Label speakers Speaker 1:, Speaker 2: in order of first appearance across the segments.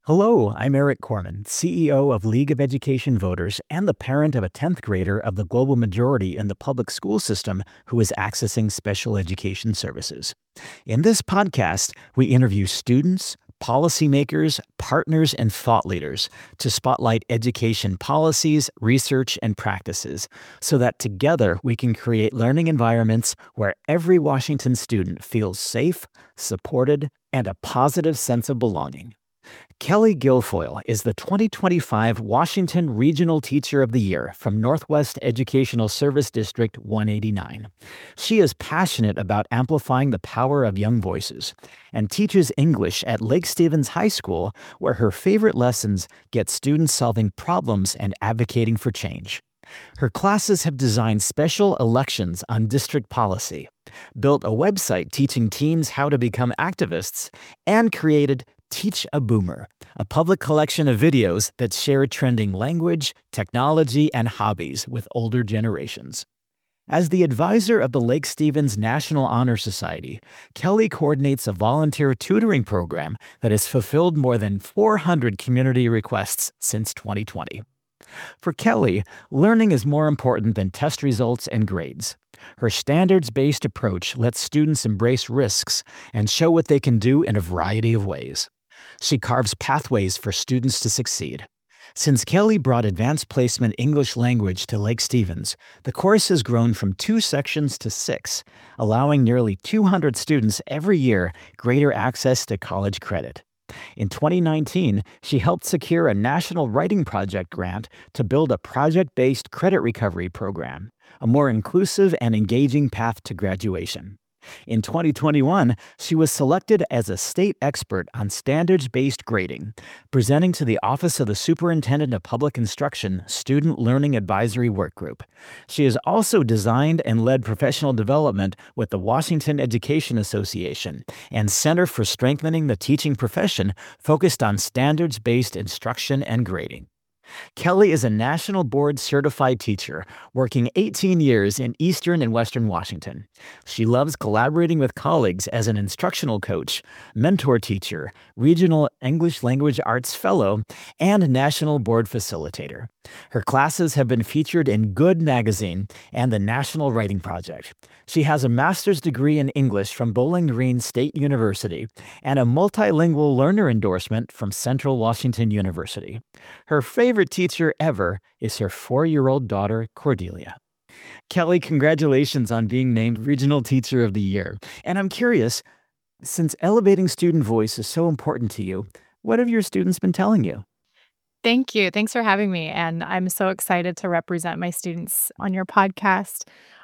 Speaker 1: Hello, I'm Eric Corman, CEO of League of Education Voters and the parent of a 10th grader of the global majority in the public school system who is accessing special education services. In this podcast, we interview students, policymakers, partners, and thought leaders to spotlight education policies, research, and practices so that together we can create learning environments where every Washington student feels safe, supported, and a positive sense of belonging. Kelly Guilfoyle is the 2025 Washington Regional Teacher of the Year from Northwest Educational Service District 189. She is passionate about amplifying the power of young voices and teaches English at Lake Stevens High School, where her favorite lessons get students solving problems and advocating for change. Her classes have designed special elections on district policy, built a website teaching teens how to become activists, and created Teach a Boomer, a public collection of videos that share trending language, technology, and hobbies with older generations. As the advisor of the Lake Stevens National Honor Society, Kelly coordinates a volunteer tutoring program that has fulfilled more than 400 community requests since 2020. For Kelly, learning is more important than test results and grades. Her standards-based approach lets students embrace risks and show what they can do in a variety of ways. She carves pathways for students to succeed. Since Kelly brought Advanced Placement English Language to Lake Stevens, the course has grown from 2 sections to 6, allowing nearly 200 students every year greater access to college credit. In 2019, she helped secure a National Writing Project grant to build a project-based credit recovery program, a more inclusive and engaging path to graduation. In 2021, she was selected as a state expert on standards-based grading, presenting to the Office of the Superintendent of Public Instruction Student Learning Advisory Workgroup. She has also designed and led professional development with the Washington Education Association and Center for Strengthening the Teaching Profession, focused on standards-based instruction and grading. Kelly is a National Board Certified teacher, working 18 years in Eastern and Western Washington. She loves collaborating with colleagues as an instructional coach, mentor teacher, Regional English Language Arts Fellow, and National Board Facilitator. Her classes have been featured in Good Magazine and the National Writing Project. She has a master's degree in English from Bowling Green State University and a multilingual learner endorsement from Central Washington University. Her favorite teacher ever is her 4-year-old daughter, Cordelia. Kelly, congratulations on being named Regional Teacher of the Year. And I'm curious, since elevating student voice is so important to you, what have your students been telling you?
Speaker 2: Thank you. Thanks for having me. And I'm so excited to represent my students on your podcast.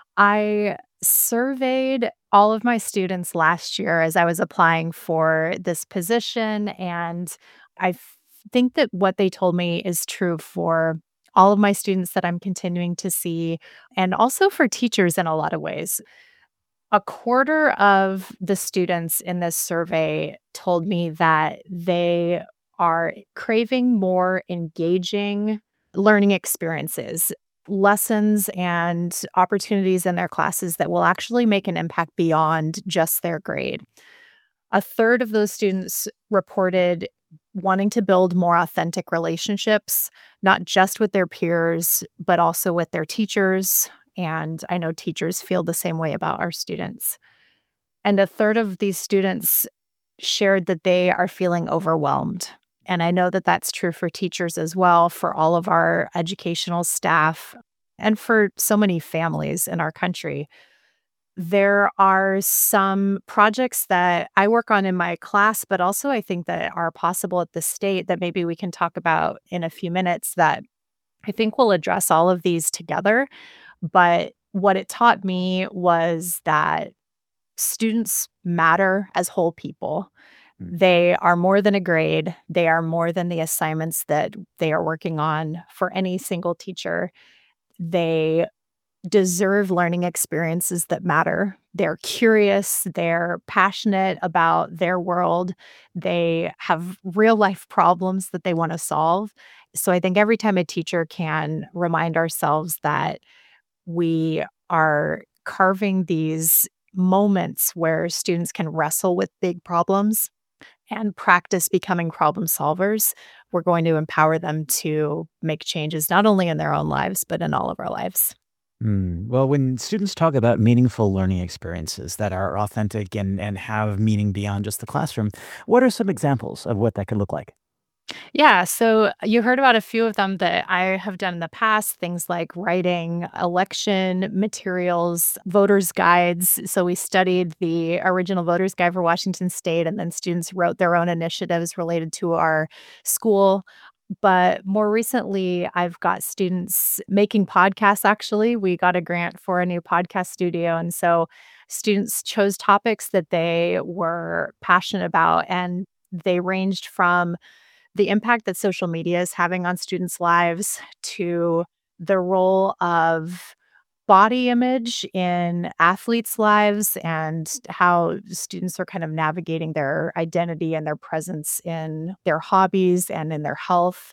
Speaker 2: I surveyed all of my students last year as I was applying for this position. And think that what they told me is true for all of my students that I'm continuing to see, and also for teachers in a lot of ways. A quarter of the students in this survey told me that they are craving more engaging learning experiences, lessons and opportunities in their classes that will actually make an impact beyond just their grade. A third of those students reported wanting to build more authentic relationships, not just with their peers, but also with their teachers. And I know teachers feel the same way about our students. And a third of these students shared that they are feeling overwhelmed. And I know that that's true for teachers as well, for all of our educational staff, and for so many families in our country. There are some projects that I work on in my class, but also I think that are possible at the state that maybe we can talk about in a few minutes that I think will address all of these together. But what it taught me was that students matter as whole people.
Speaker 1: Mm.
Speaker 2: They are more than a grade. They are more than the assignments that they are working on for any single teacher. They deserve learning experiences that matter. They're curious, they're passionate about their world, they have real life problems that they want to solve. So I think every time a teacher can remind ourselves that we are carving these moments where students can wrestle with big problems, and practice becoming problem solvers, we're going to empower them to make changes not only in their own lives, but in all of our lives.
Speaker 1: Well, when students talk about meaningful learning experiences that are authentic and have meaning beyond just the classroom, what are some examples of what that could look like?
Speaker 2: Yeah, so you heard about a few of them that I have done in the past, things like writing election materials, voters' guides. So we studied the original voters' guide for Washington State, and then students wrote their own initiatives related to our school. But more recently, I've got students making podcasts actually. We got a grant for a new podcast studio, and so students chose topics that they were passionate about, and they ranged from the impact that social media is having on students' lives to the role of body image in athletes' lives and how students are kind of navigating their identity and their presence in their hobbies and in their health.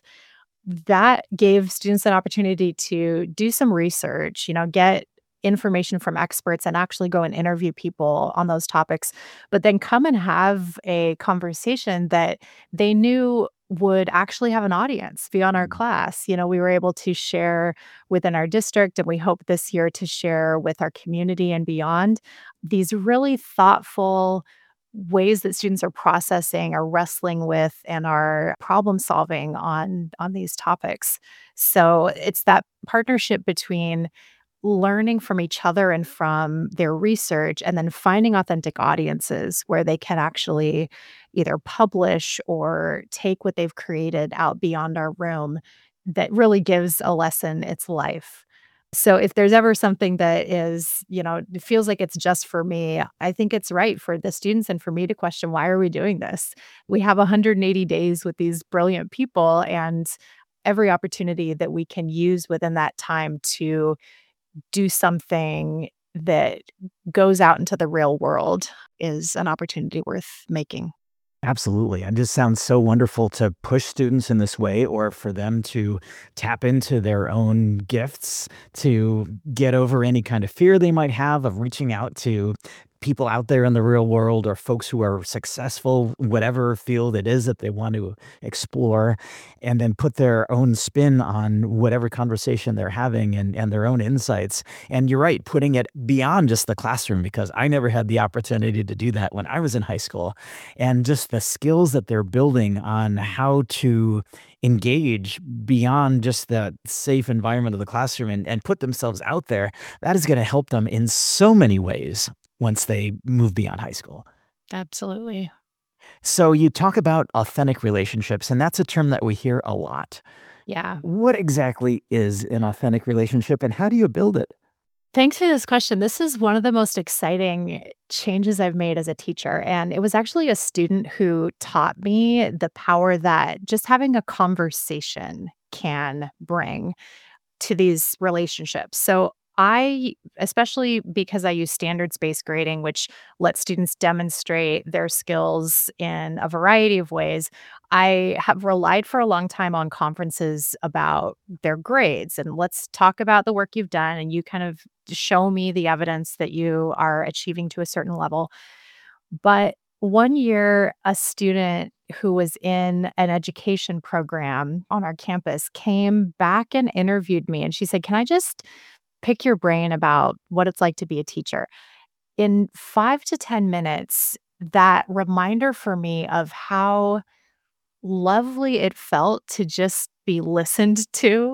Speaker 2: That gave students an opportunity to do some research, get information from experts and actually go and interview people on those topics, but then come and have a conversation that they knew would actually have an audience beyond our
Speaker 1: Mm.
Speaker 2: class. We were able to share within our district, and we hope this year to share with our community and beyond these really thoughtful ways that students are processing, are wrestling with, and are problem solving on these topics. So it's that partnership between learning from each other and from their research, and then finding authentic audiences where they can actually either publish or take what they've created out beyond our room that really gives a lesson its life. So if there's ever something that is, it feels like it's just for me, I think it's right for the students and for me to question, why are we doing this? We have 180 days with these brilliant people, and every opportunity that we can use within that time to do something that goes out into the real world is an opportunity worth making.
Speaker 1: Absolutely. And just sounds so wonderful to push students in this way or for them to tap into their own gifts, to get over any kind of fear they might have of reaching out to people out there in the real world or folks who are successful, whatever field it is that they want to explore, and then put their own spin on whatever conversation they're having and their own insights. And you're right, putting it beyond just the classroom, because I never had the opportunity to do that when I was in high school. And just the skills that they're building on how to engage beyond just the safe environment of the classroom and put themselves out there, that is going to help them in so many ways once they move beyond high school.
Speaker 2: Absolutely.
Speaker 1: So you talk about authentic relationships, and that's a term that we hear a lot.
Speaker 2: Yeah.
Speaker 1: What exactly is an authentic relationship and how do you build it?
Speaker 2: Thanks for this question. This is one of the most exciting changes I've made as a teacher. And it was actually a student who taught me the power that just having a conversation can bring to these relationships. So especially because I use standards-based grading, which lets students demonstrate their skills in a variety of ways, I have relied for a long time on conferences about their grades and let's talk about the work you've done and you kind of show me the evidence that you are achieving to a certain level. But one year, a student who was in an education program on our campus came back and interviewed me. And she said, "Can I just pick your brain about what it's like to be a teacher?" In 5 to 10 minutes, that reminder for me of how lovely it felt to just be listened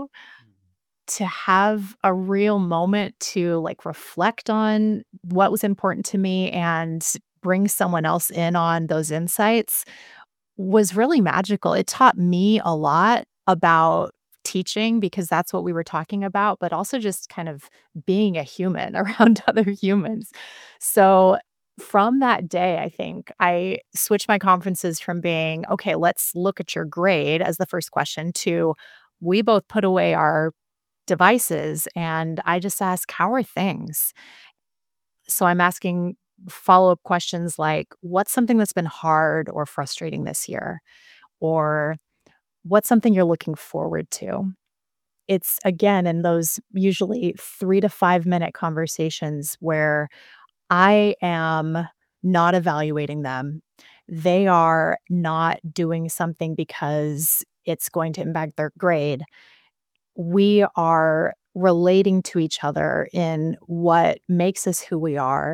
Speaker 2: to have a real moment to like reflect on what was important to me and bring someone else in on those insights was really magical. It taught me a lot about teaching because that's what we were talking about, but also just kind of being a human around other humans. So from that day, I think I switched my conferences from being, okay, let's look at your grade as the first question to we both put away our devices and I just ask, how are things? So I'm asking follow-up questions like, what's something that's been hard or frustrating this year? Or what's something you're looking forward to? It's again in those usually 3 to 5 minute conversations where I am not evaluating them. they are not doing something because it's going to impact their grade. We are relating to each other in what makes us who we are.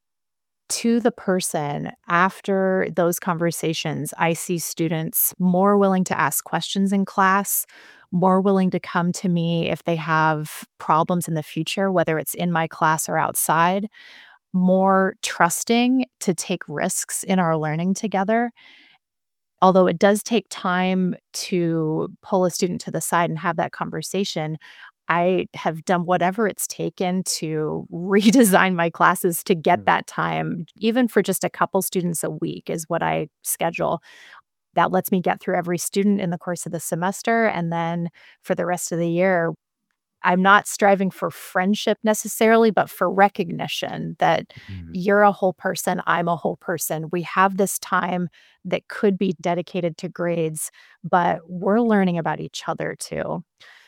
Speaker 2: To the person, after those conversations, I see students more willing to ask questions in class, more willing to come to me if they have problems in the future, whether it's in my class or outside, more trusting to take risks in our learning together. Although it does take time to pull a student to the side and have that conversation, I have done whatever it's taken to redesign my classes to get
Speaker 1: Mm.
Speaker 2: that time, even for just a couple students a week is what I schedule. That lets me get through every student in the course of the semester, and then for the rest of the year, I'm not striving for friendship necessarily, but for recognition that
Speaker 1: Mm.
Speaker 2: you're a whole person, I'm a whole person. We have this time that could be dedicated to grades, but we're learning about each other too.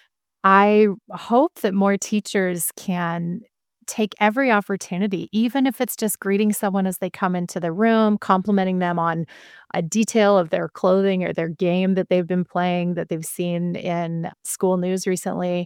Speaker 2: I hope that more teachers can take every opportunity, even if it's just greeting someone as they come into the room, complimenting them on a detail of their clothing or their game that they've been playing that they've seen in school news recently.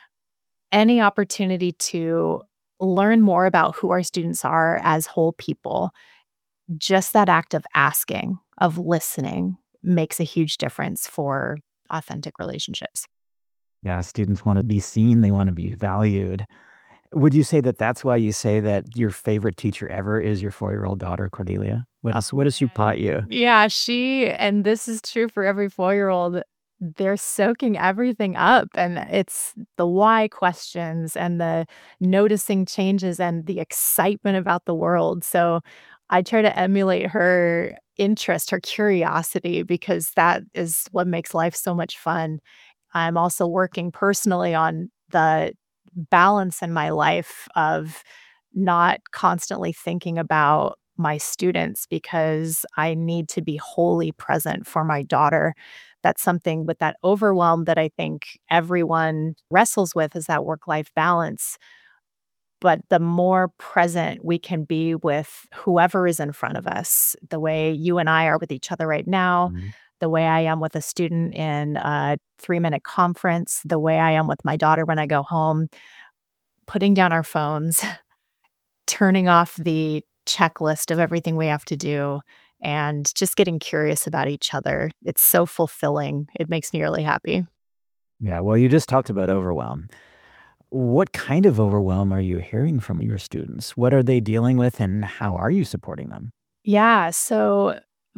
Speaker 2: Any opportunity to learn more about who our students are as whole people, just that act of asking, of listening, makes a huge difference for authentic relationships.
Speaker 1: Yeah, students want to be seen, they want to be valued. Would you say that that's why you say that your favorite teacher ever is your 4-year-old daughter, Cordelia? What
Speaker 2: Oh,
Speaker 1: has she
Speaker 2: man.
Speaker 1: taught you?
Speaker 2: Yeah, and this is true for every 4-year-old, they're soaking everything up, and it's the why questions and the noticing changes and the excitement about the world, so I try to emulate her interest, her curiosity, because that is what makes life so much fun. I'm also working personally on the balance in my life of not constantly thinking about my students because I need to be wholly present for my daughter. That's something with that overwhelm that I think everyone wrestles with is that work life balance. But the more present we can be with whoever is in front of us, the way you and I are with each other right now,
Speaker 1: Mhm.
Speaker 2: the way I am with a student in a 3-minute conference, the way I am with my daughter when I go home, putting down our phones, turning off the checklist of everything we have to do, and just getting curious about each other. It's so fulfilling. It makes me really happy.
Speaker 1: Yeah, well, you just talked about overwhelm. What kind of overwhelm are you hearing from your students? What are they dealing with, and how are you supporting them?
Speaker 2: Yeah, so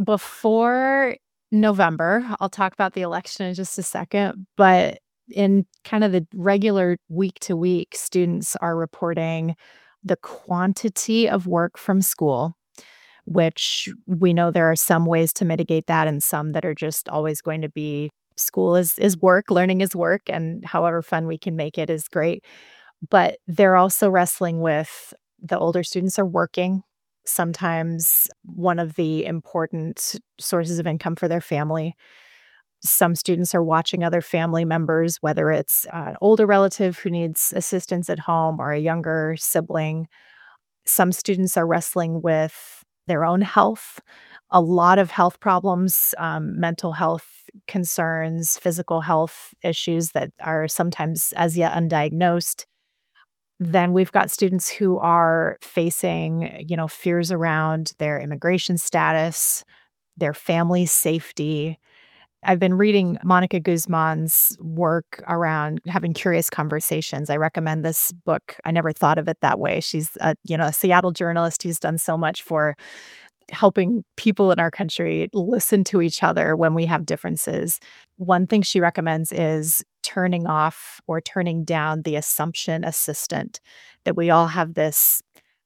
Speaker 2: before November, I'll talk about the election in just a second, but in kind of the regular week to week, students are reporting the quantity of work from school, which we know there are some ways to mitigate that and some that are just always going to be school is work, learning is work, and however fun we can make it is great. But they're also wrestling with the older students are working, sometimes one of the important sources of income for their family. Some students are watching other family members, whether it's an older relative who needs assistance at home or a younger sibling. Some students are wrestling with their own health, a lot of health problems, mental health concerns, physical health issues that are sometimes as yet undiagnosed. Then we've got students who are facing, fears around their immigration status, their family safety. I've been reading Monica Guzman's work around having curious conversations. I recommend this book. I never thought of it that way. She's a Seattle journalist who's done so much for helping people in our country listen to each other when we have differences. One thing she recommends is turning off or turning down the assumption assistant, that we all have this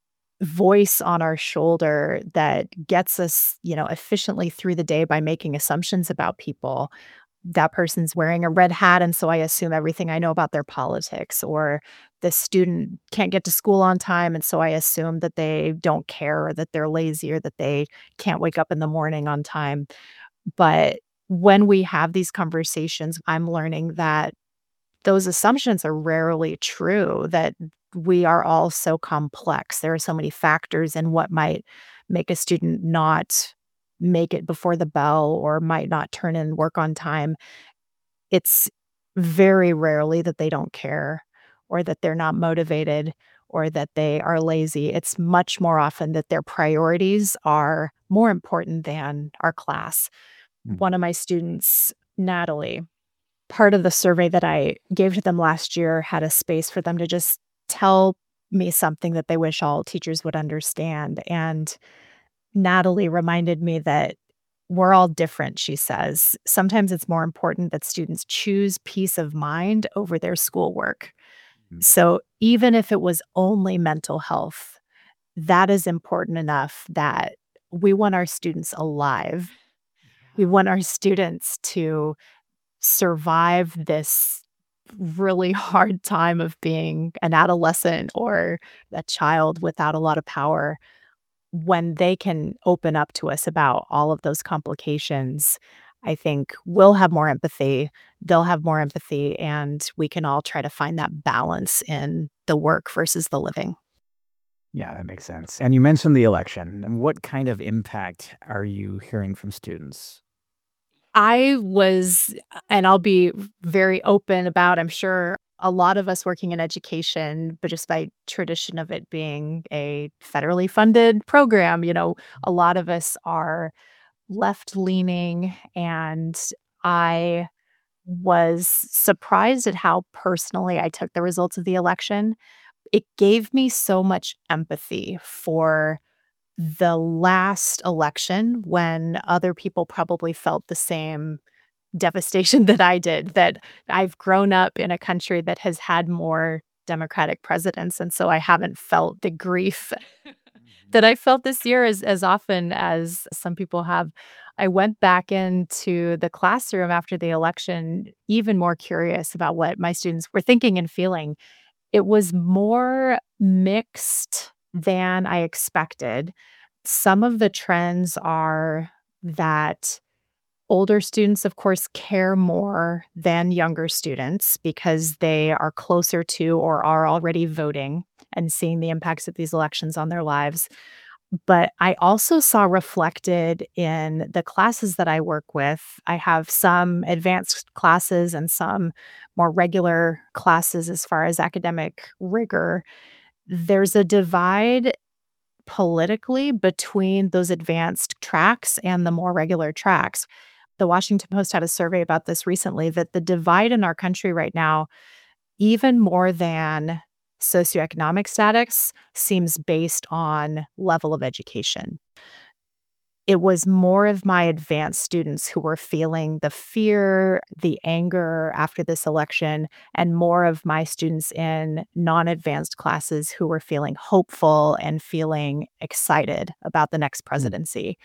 Speaker 2: voice on our shoulder that gets us, efficiently through the day by making assumptions about people. That person's wearing a red hat, and so I assume everything I know about their politics, or the student can't get to school on time, and so I assume that they don't care or that they're lazy or that they can't wake up in the morning on time. But when we have these conversations, I'm learning that those assumptions are rarely true, that we are all so complex. There are so many factors in what might make a student not make it before the bell or might not turn in work on time, it's very rarely that they don't care or that they're not motivated or that they are lazy. It's much more often that their priorities are more important than our class.
Speaker 1: Mm.
Speaker 2: One of my students, Natalie, part of the survey that I gave to them last year had a space for them to just tell me something that they wish all teachers would understand. And Natalie reminded me that we're all different, she says. Sometimes it's more important that students choose peace of mind over their schoolwork.
Speaker 1: Mm.
Speaker 2: So even if it was only mental health, that is important enough that we want our students alive. We want our students to survive this really hard time of being an adolescent or a child without a lot of power. When they can open up to us about all of those complications, I think we'll have more empathy, they'll have more empathy, and we can all try to find that balance in the work versus the living.
Speaker 1: Yeah, that makes sense. And you mentioned the election. And what kind of impact are you hearing from students?
Speaker 2: I was and I'll be very open about, I'm sure a lot of us working in education, but just by tradition of it being a federally funded program, a lot of us are left-leaning, and I was surprised at how personally I took the results of the election. It gave me so much empathy for the last election when other people probably felt the same devastation that I did, that I've grown up in a country that has had more Democratic presidents, and so I haven't felt the grief that I felt this year as often as some people have. I went back into the classroom after the election even more curious about what my students were thinking and feeling. It was more mixed than I expected. Some of the trends are that older students, of course, care more than younger students because they are closer to or are already voting and seeing the impacts of these elections on their lives. But I also saw reflected in the classes that I work with. I have some advanced classes and some more regular classes as far as academic rigor. There's a divide politically between those advanced tracks and the more regular tracks. The Washington Post had a survey about this recently, that the divide in our country right now, even more than socioeconomic status, seems based on level of education. It was more of my advanced students who were feeling the fear, the anger after this election, and more of my students in non-advanced classes who were feeling hopeful and feeling excited about the next
Speaker 1: Mm.
Speaker 2: presidency.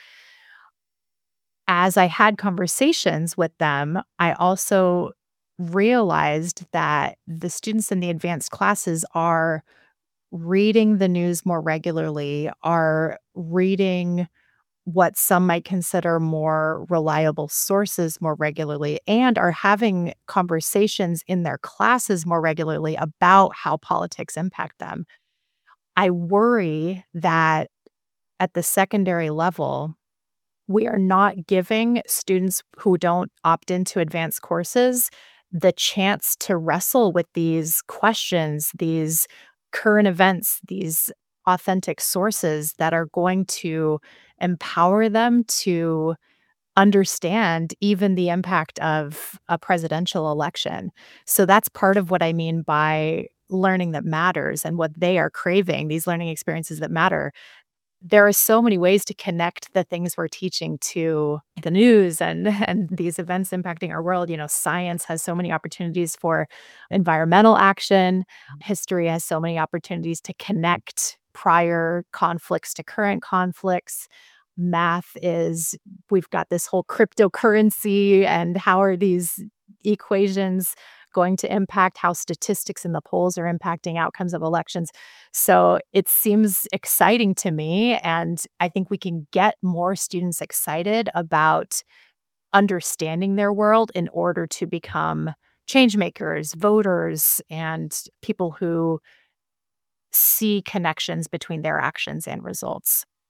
Speaker 2: As I had conversations with them, I also realized that the students in the advanced classes are reading the news more regularly, are reading what some might consider more reliable sources more regularly, and are having conversations in their classes more regularly about how politics impact them. I worry that at the secondary level, we are not giving students who don't opt into advanced courses the chance to wrestle with these questions, these current events, these authentic sources that are going to empower them to understand even the impact of a presidential election. So that's part of what I mean by learning that matters and what they are craving, these learning experiences that matter. There are so many ways to connect the things we're teaching to the news and and these events impacting our world. Science has so many opportunities for environmental action. History has so many opportunities to connect prior conflicts to current conflicts. Math is we've got this whole cryptocurrency and how are these equations going to impact how statistics in the polls are impacting outcomes of elections. So it seems exciting to me. And I think we can get more students excited about understanding their world in order to become change makers, voters, and people who see connections between their actions and results.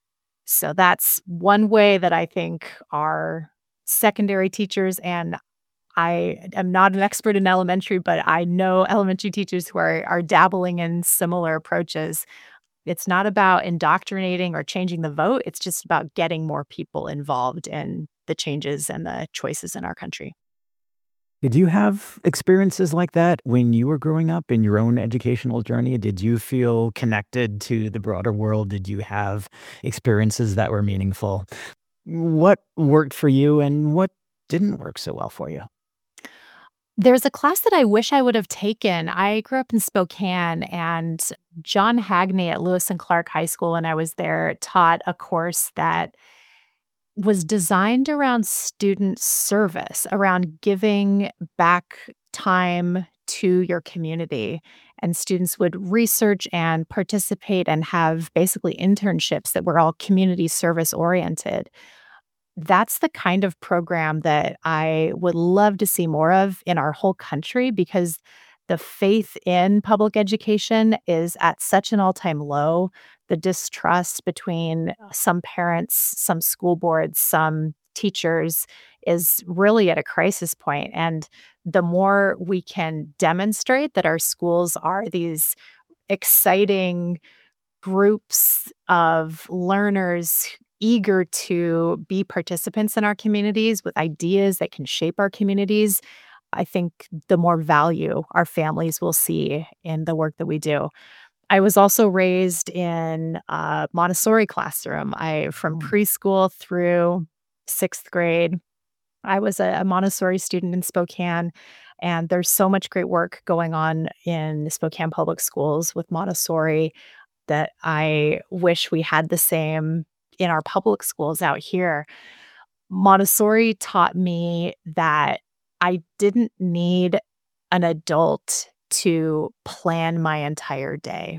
Speaker 2: So that's one way that I think our secondary teachers, and I am not an expert in elementary, but I know elementary teachers who are dabbling in similar approaches. It's not about indoctrinating or changing the vote, it's just about getting more people involved in the changes and the choices in our country.
Speaker 1: Did you have experiences like that when you were growing up in your own educational journey? Did you feel connected to the broader world? Did you have experiences that were meaningful? What worked for you and what didn't work so well for you?
Speaker 2: There's a class that I wish I would have taken. I grew up in Spokane, and John Hagney at Lewis and Clark High School, when I was there, taught a course that was designed around student service, around giving back time to your community. And students would research and participate and have basically internships that were all community service oriented. That's the kind of program that I would love to see more of in our whole country, because the faith in public education is at such an all-time low. The distrust between some parents, some school boards, some teachers is really at a crisis point, and the more we can demonstrate that our schools are these exciting groups of learners eager to be participants in our communities with ideas that can shape our communities, I think the more value our families will see in the work that we do. I was also raised in a Montessori classroom. I From
Speaker 1: Oh,
Speaker 2: preschool through 6th grade, I was a Montessori student in Spokane, and there's so much great work going on in Spokane Public Schools with Montessori that I wish we had the same in our public schools out here. Montessori taught me that I didn't need an adult to plan my entire day.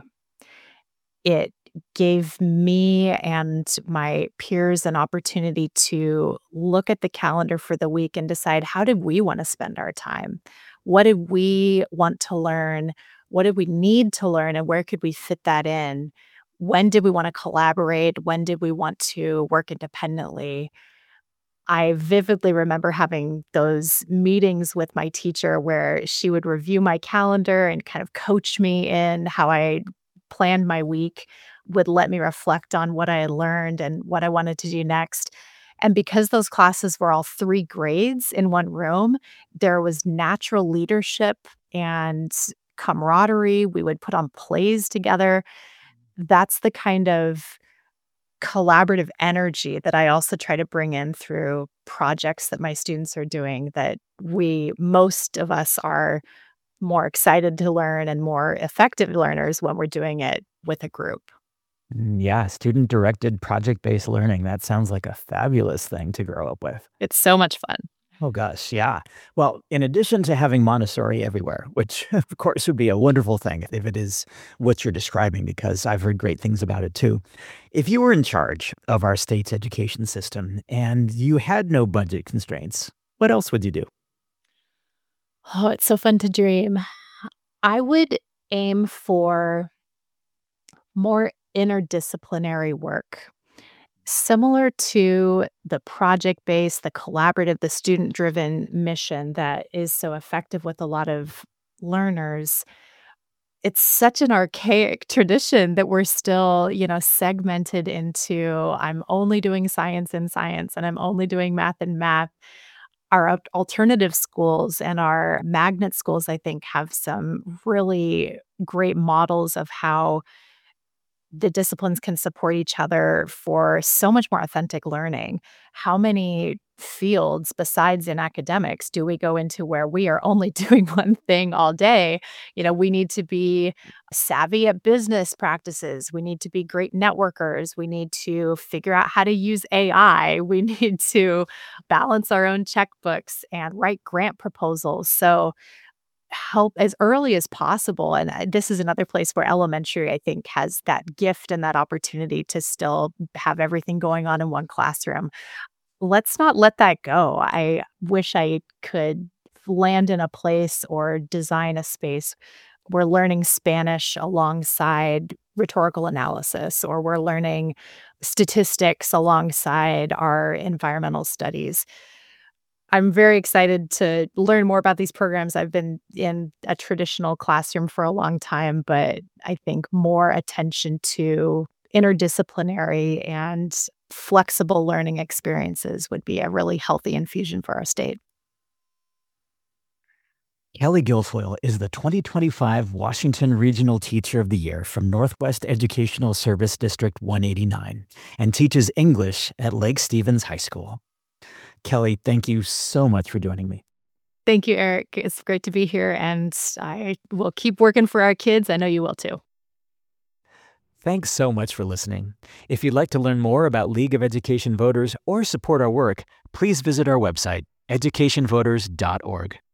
Speaker 2: It gave me and my peers an opportunity to look at the calendar for the week and decide, how did we want to spend our time? What did we want to learn? What did we need to learn? And where could we fit that in? When did we want to collaborate? When did we want to work independently? I vividly remember having those meetings with my teacher where she would review my calendar and kind of coach me in how I planned my week, would let me reflect on what I had learned and what I wanted to do next. And because those classes were all 3 grades in one room, there was natural leadership and camaraderie. We would put on plays together. That's the kind of collaborative energy that I also try to bring in through projects that my students are doing, that most of us are more excited to learn and more effective learners when we're doing it with a group.
Speaker 1: yeah, student directed project based learning. That sounds like a fabulous thing to grow up with.
Speaker 2: It's so much fun.
Speaker 1: Oh gosh, yeah. Well, in addition to having Montessori everywhere, which of course would be a wonderful thing if it is what you're describing, because I've heard great things about it too. If you were in charge of our state's education system and you had no budget constraints, what else would you do?
Speaker 2: Oh, it's so fun to dream. I would aim for more interdisciplinary work. Similar to the project-based, the collaborative, the student-driven mission that is so effective with a lot of learners, it's such an archaic tradition that we're still, segmented into, I'm only doing science in science, and I'm only doing math in math. Our alternative schools and our magnet schools, I think, have some really great models of how the disciplines can support each other for so much more authentic learning. How many fields besides in academics do we go into where we are only doing one thing all day? We need to be savvy at business practices. We need to be great networkers. We need to figure out how to use AI. We need to balance our own checkbooks and write grant proposals. So help as early as possible, and, this is another place where elementary, I think, has that gift and that opportunity to still have everything going on in one classroom. Let's not let that go. I wish I could land in a place or design a space where learning Spanish alongside rhetorical analysis, or we're learning statistics alongside our environmental studies. I'm very excited to learn more about these programs. I've been in a traditional classroom for a long time, but I think more attention to interdisciplinary and flexible learning experiences would be a really healthy infusion for our state.
Speaker 1: Kelly Guilfoyle is the 2025 Washington Regional Teacher of the Year from Northwest Educational Service District 189 and teaches English at Lake Stevens High School. Kelly, thank you so much for joining me.
Speaker 2: Thank you, Eric. It's great to be here, and I will keep working for our kids. I know you will too.
Speaker 1: Thanks so much for listening. If you'd like to learn more about League of Education Voters or support our work, please visit our website, educationvoters.org.